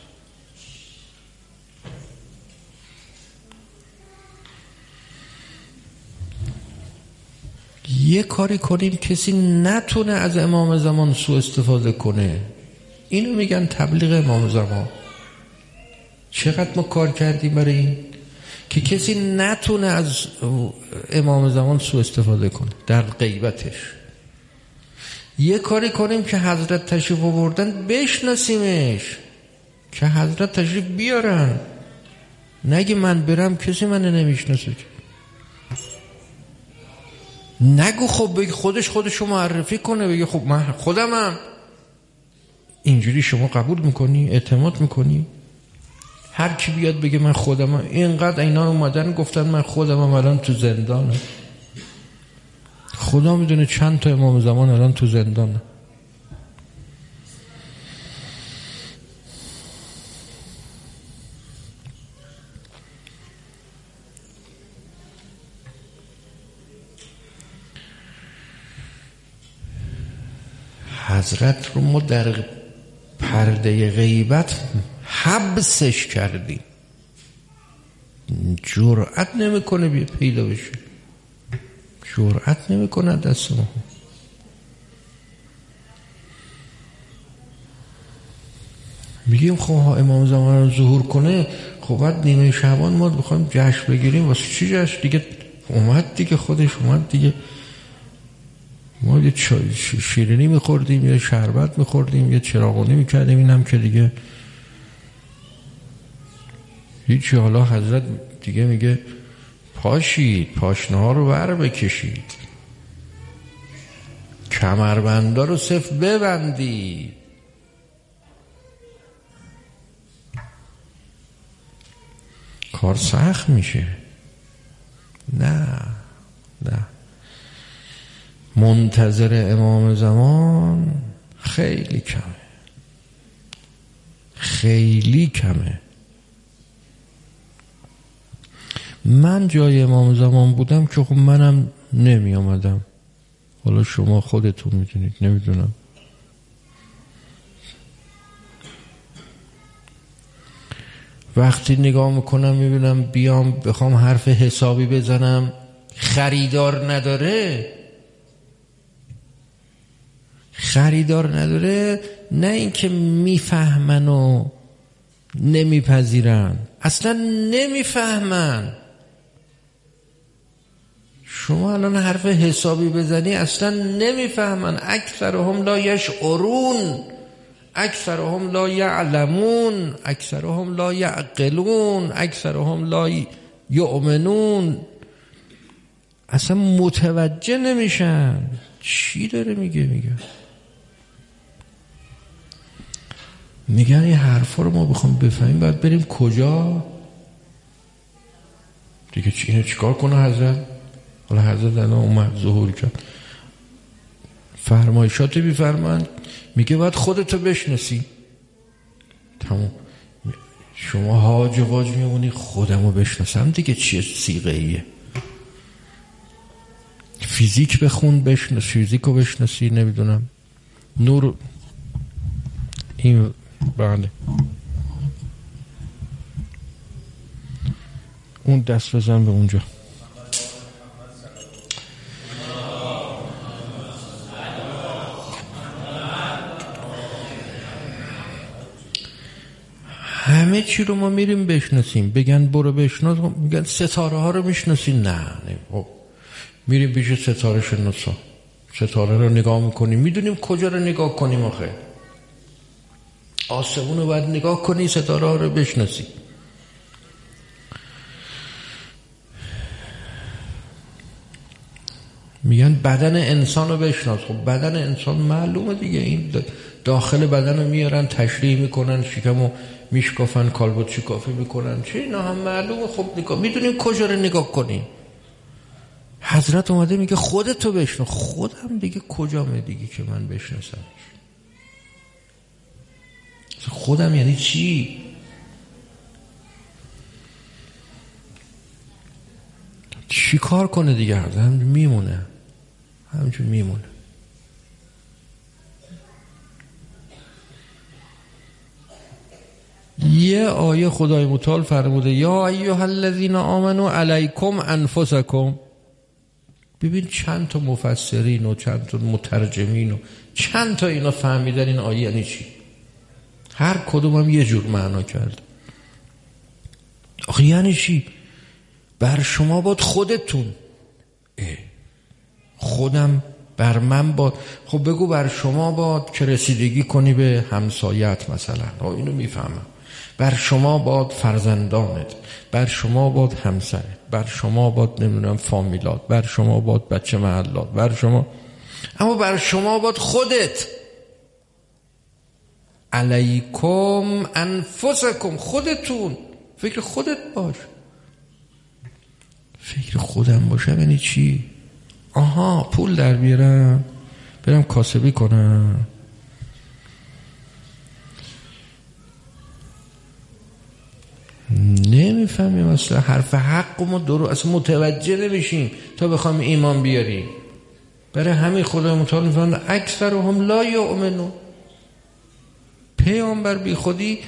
[SPEAKER 1] یه کاری کنیم کسی نتونه از امام زمان سوء استفاده کنه. اینو میگن تبلیغ امام زمان. چقدر ما کار کردیم برای این که کسی نتونه از امام زمان سوء استفاده کنه در غیبتش. یه کاری کنیم که حضرت تشریف آوردن بشناسیمش، که حضرت تشریف بیارن، نگه من برم کسی من نمیشناسه. نگو خب بگی خودشو معرفی کنه، بگی خب من خودمم. اینجوری شما قبول میکنی؟ اعتماد میکنی؟ هر کی بیاد بگه من خودمم، اینقدر اینا اومدن گفتن من خودمم الان تو زندانم. خدا میدونه چند تا امام زمان الان تو زندانه. حضرت رو ما در پرده غیبت حبسش کردیم، جرأت نمیکنه پیدا بشه، جرأت نمیکنه دست ما. میگیم خب امام زمان رو ظهور کنه، خب بعد نیمه شعبان ما بخوایم جشن بگیریم، واسه چی جشن؟ دیگه اومد دیگه، خودش اومد دیگه. ما یه شیرینی میخوردیم، یه شربت میخوردیم، یه چراغونی میکردیم، اینم که دیگه هیچی. حالا حضرت دیگه میگه پاشید، پاشنه ها رو بر بکشید، کمربندا رو صفر ببندید. کار سخت میشه. نه منتظر امام زمان خیلی کمه، خیلی کمه. من جای امام زمان بودم که خب منم نمی آمدم. حالا شما خودتون میدونید، نمیدونم. وقتی نگاه میکنم میبینم بیام بخوام حرف حسابی بزنم خریدار نداره، نه اینکه میفهمن و نمیپذیرن، اصلا نمیفهمن. شما الان حرف حسابی بزنی اصلا نمیفهمن. اکثرهم لا یشعرون، اکثرهم لا یعلمون، اکثرهم لا یعقلون، اکثرهم لا یؤمنون. اصلا متوجه نمیشن چی داره میگه. میگن این حرفا رو ما بخوام بفهمیم باید بریم کجا دیگه؟ اینو چیکار کنه حضرت؟ حالا حضرت الان اومد ظهور کرد، فرمایشات بیفرمند، میگه باید خودتو بشناسی. تمام. شما حاج واج میمونی خودمو بشناسم دیگه چیه صیغه ایه؟ فیزیک بخون بشناس، فیزیکو بشناسی، نمیدونم نور این بله اون دست بزن به اونجا. همه چی رو ما میریم بشناسیم. بگن برو بشناس، میگن ستاره ها رو میشناسی؟ نه میریم پیش ستاره شناسا، ستاره رو نگاه میکنیم، میدونیم کجا رو نگاه کنیم. آخه آسمون رو باید نگاه کنی، ستاره ها رو بشناسی. میگن بدن انسان رو بشناس. خب بدن انسان معلومه دیگه، این داخل بدن رو میارن تشریح میکنن، شکم رو میشکافن، کالبد شکافی میکنن، چه اینا هم معلومه. خب نگاه میدونیم کجا رو نگاه کنیم. حضرت اومده میگه خودتو بشناس. خودم دیگه کجامه دیگه که من بشناسم؟ خودم یعنی چی؟ چی کار کنه دیگه؟ همینجور میمونه. یه آیه خدای متعال فرموده یا ایها الذین آمنوا علیکم انفسکم. ببین چند تا مفسرین و چند تا مترجمین و چند تا اینا فهمیدن این آیه یعنی چی. هر کدوم هم یه جور معنا کرد. آخه یعنی چی؟ بر شما باد خودتون. خودم بر من باد. خب بگو بر شما باد که رسیدگی کنی به همسایت مثلا، اینو میفهمم. بر شما باد فرزندانت، بر شما باد همسرت. بر شما باد نمیدونم فامیلات، بر شما باد بچه محلات، بر شما، اما بر شما باد خودت. علیکم انفسکم، خودتون، فکر خودت باش. فکر خودم باشم یعنی چی؟ آها پول در بیارم برم کاسبی کنم، نمیفهمیم اصلا حرف حق ما درو اصلا متوجه نمیشیم تا بخوام ایمان بیاریم. برای همین خدا متعال میفهمد اکثرهم لا یؤمنون. پیامبر بی خودی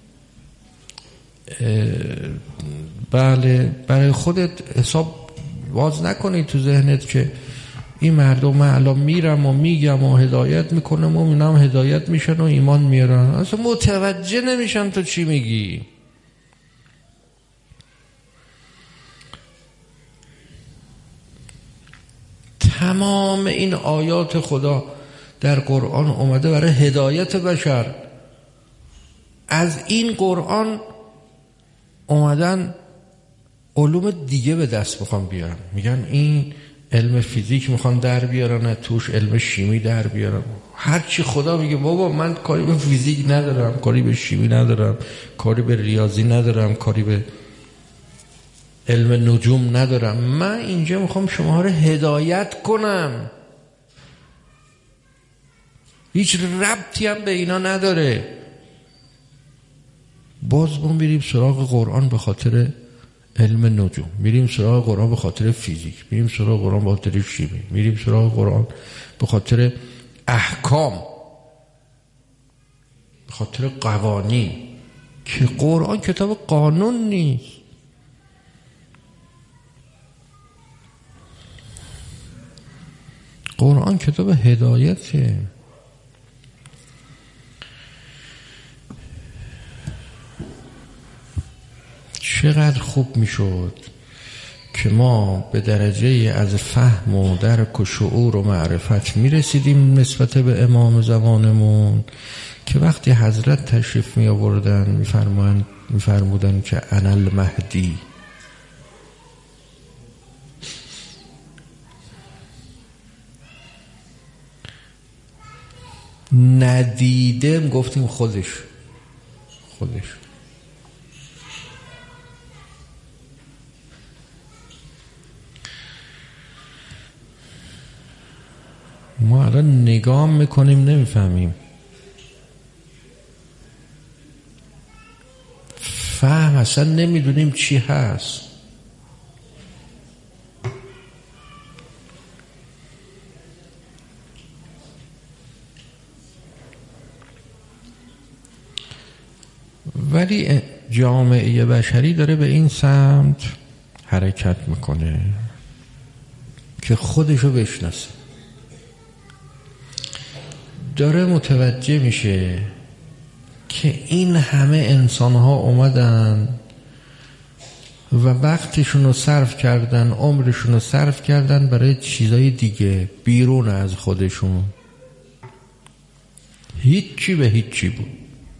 [SPEAKER 1] بله برای خودت حساب باز نکنی تو ذهنت که این مردم من الان میرم و میگم و هدایت میکنم و اینم هدایت میشن و ایمان میارن، اصلا متوجه نمیشن تو چی میگی. تمام این آیات خدا در قرآن اومده برای هدایت بشر. از این قرآن اومدن علوم دیگه به دست بخوام بیارن، میگن این علم فیزیک میخوان در بیارن، توش علم شیمی در بیارن. هرچی خدا میگه بابا من کاری به فیزیک ندارم، کاری به شیمی ندارم، کاری به ریاضی ندارم، کاری به علم نجوم ندارم، من اینجا میخوام شما رو هدایت کنم. هیچ ربطی هم به اینا نداره. باز ما میریم سراغ قرآن به خاطر علم نجوم، میریم سراغ قرآن به خاطر فیزیک، میریم سراغ قرآن به خاطر شیمی، میریم سراغ قرآن به خاطر احکام، به خاطر قوانین، که قرآن کتاب قانون نیست. قرآن کتاب هدایته. چقدر خوب میشد که ما به درجه از فهم و درک و شعور و معرفت میرسیدیم نسبت به امام زمانمون که وقتی حضرت تشریف می آوردن میفرمودن که انا المهدی، ندیدم گفتیم خودش. ما الان نگاه میکنیم نمیفهمیم، فهم اصلا نمیدونیم چی هست. ولی جامعه بشری داره به این سمت حرکت میکنه که خودشو بشناسه، داره متوجه میشه که این همه انسان ها اومدن و وقتشون رو صرف کردن، عمرشون رو صرف کردن برای چیزای دیگه بیرون از خودشون. هیچی به هیچی بود.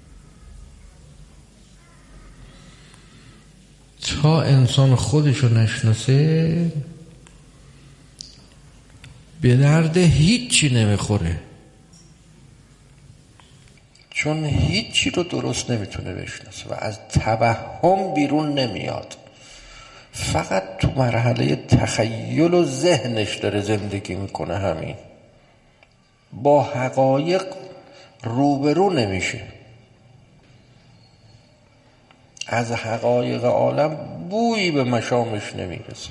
[SPEAKER 1] تا انسان خودشو نشناسه به درد هیچی نمیخوره، چون هیچی رو درست نمیتونه بشناسه و از توهم بیرون نمیاد. فقط تو مرحله تخیل و ذهنش داره زندگی میکنه. همین با حقایق روبرو نمیشه، از حقایق عالم بویی به مشامش نمیرسه.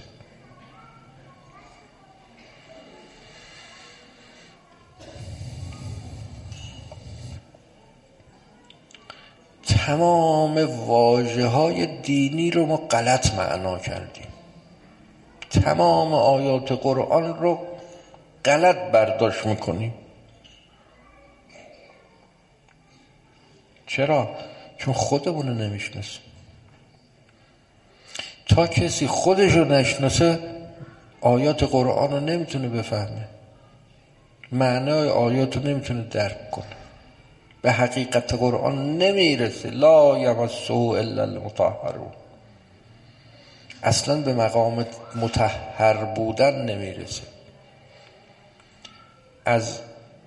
[SPEAKER 1] تمام واژه‌های دینی رو ما غلط معنا کردیم، تمام آیات قرآن رو غلط برداشت میکنیم. چرا؟ چون خودمون رو نمیشناسیم. تا کسی خودش رو نشناسه آیات قرآن رو نمیتونه بفهمه، معنای آیات رو نمیتونه درک کنه، به حقیقت قرآن نمیرسه. لا یمسه الا المطهرون. اصلا به مقام مطهر بودن نمیرسه، از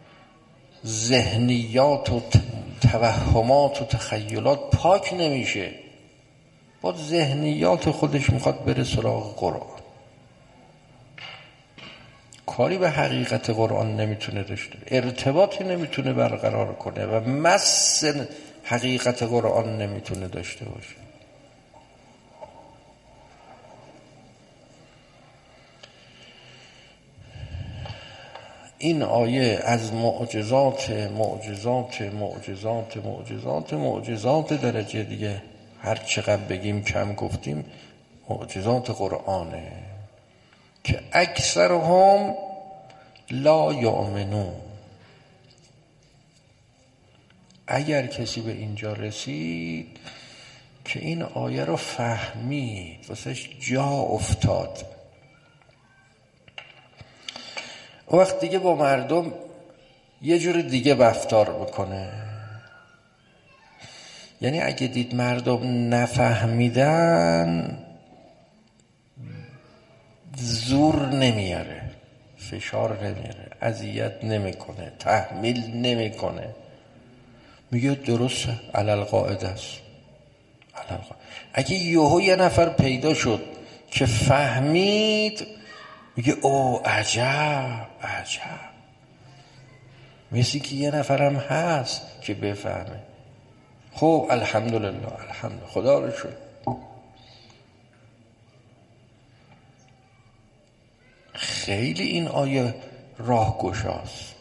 [SPEAKER 1] ذهنیات و توهمات و تخیلات پاک نمیشه. با ذهنیات خودش میخواد بره سراغ قرآن، کاری به حقیقت قرآن نمیتونه داشته، ارتباطی نمیتونه برقرار کنه و مس حقیقت قرآن نمیتونه داشته باشه. این آیه از معجزات درجه دیگه، هر چقدر بگیم کم گفتیم، معجزات قرآنه که اکثرهم لا یؤمنون. اگر کسی به اینجا رسید که این آیه رو فهمید، واسهش جا افتاد، وقت دیگه با مردم یه جور دیگه رفتار بکنه. یعنی اگه دید مردم نفهمیدن، زور نمیاره، فشار نمیاره، اذیت نمیکنه، تحمیل نمیکنه، میگه درسته، علل قاعده است. اگه یه نفر پیدا شد که فهمید، میگه او عجب، مثل که یه نفرم هست که بفهمه. خب الحمدلله، خدا رو شکر. خیلی این آیه راهگشاست.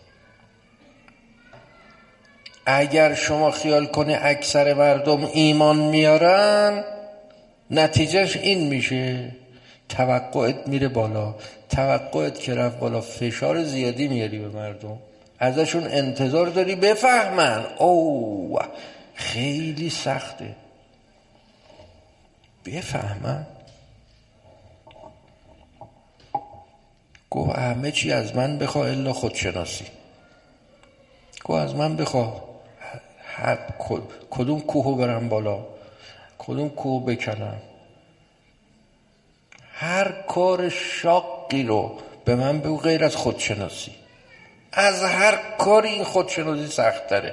[SPEAKER 1] اگر شما خیال کنه اکثر مردم ایمان میارن، نتیجهش این میشه توقعت میره بالا. توقعت که رفت بالا، فشار زیادی میاری به مردم، ازشون انتظار داری بفهمن. اوه خیلی سخته بفهمن. گفت همه چی از من بخوا الا خودشناسی. گفت از من بخوا کدوم کوهو برم بالا، کدوم کوهو بکنم. هر کار شاقی رو به من بگو غیر از خودشناسی. از هر کاری این خودشناسی سخت تره.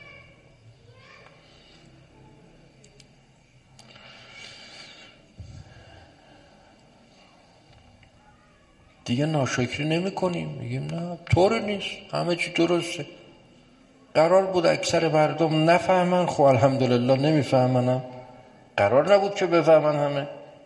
[SPEAKER 1] دیگه ناشکری نمی کنیم، میگیم نه طور نیست، همه چی درسته. قرار بود اکثر مردم نفهمن، خب الحمدلله نمیفهمنم. قرار نبود که بفهمن همه.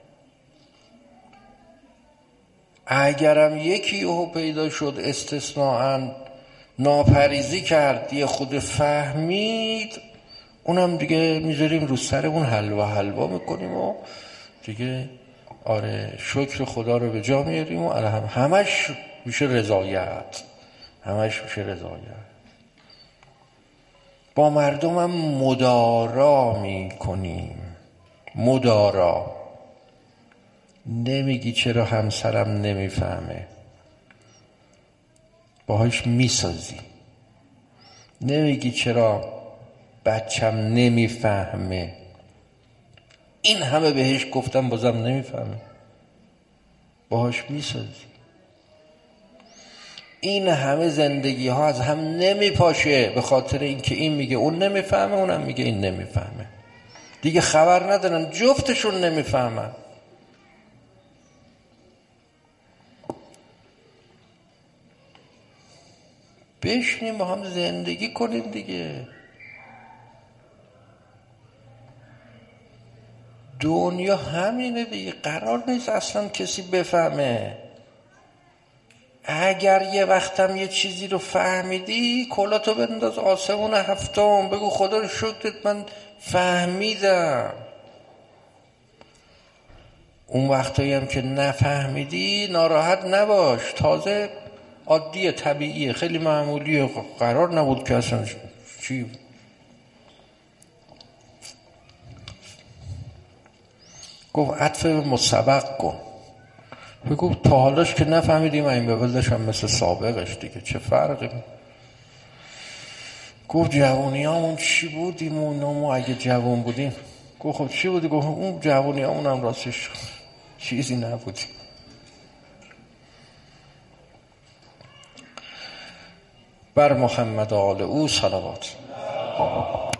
[SPEAKER 1] اگرم یکی یهو پیدا شد استثناءً ناپریزی کرد، یه خود فهمید، اونم دیگه میذاریم رو سرمون حلوا میکنیم و دیگه آره شکر خدا رو به جا میاریم و همش میشه رضایت. با مردم هم مدارا میکنیم. مدارا نمیگی چرا همسرم نمیفهمه، باهاش میسازی. نمیگی چرا بچم نمیفهمه، این همه بهش گفتم بازم نمیفهمه، باهاش میسازی. این همه زندگی ها از هم نمیپاشه به خاطر اینکه این میگه اون نمیفهمه، اونم میگه این نمیفهمه. دیگه خبر ندارن، جفتشون نمیفهمن. بشینیم با هم زندگی کنیم دیگه. دنیا همینه دیگه، قرار نیست اصلا کسی بفهمه. اگر یه وقتم یه چیزی رو فهمیدی، کلاتو بنداز آسمون هفتم، بگو خدا رو شکرت من فهمیدم. اون وقتایی هم که نفهمیدی ناراحت نباش، تازه عادیه، طبیعیه، خیلی معمولیه، قرار نبود که اصلا چی. گفت عطف مسبق کن، بگو تا حالاش که نفهمیدیم این به بلدش هم مثل سابقش دیگه، چه فرقی. گفت جوانی همون چی بودیم اونو، ما اگه جوان بودیم. گفت خب چی بودی؟ گفت اون جوانی همون هم راستش چیزی نبود. بر محمد و آل او صلوات.